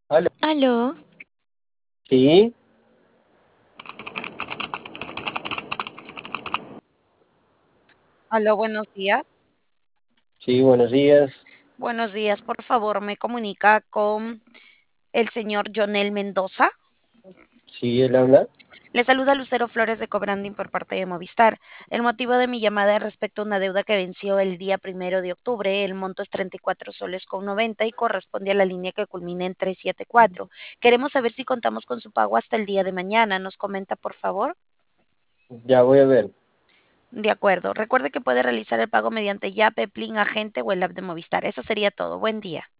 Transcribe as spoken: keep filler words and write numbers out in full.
Aló. Aló, Sí, Aló, buenos días. sí, buenos días. Buenos días, por favor, me comunica con el señor Jonel Mendoza. Sí, él habla. Le saluda Lucero Flores de Cobranding por parte de Movistar. El motivo de mi llamada es respecto a una deuda que venció el día primero de octubre. El monto es treinta y cuatro soles con noventa y corresponde a la línea que culmina en trescientos setenta y cuatro. Queremos saber si contamos con su pago hasta el día de mañana. ¿Nos comenta, por favor? Ya voy a ver. De acuerdo. Recuerde que puede realizar el pago mediante Yape, Plin, Agente o el app de Movistar. Eso sería todo. Buen día.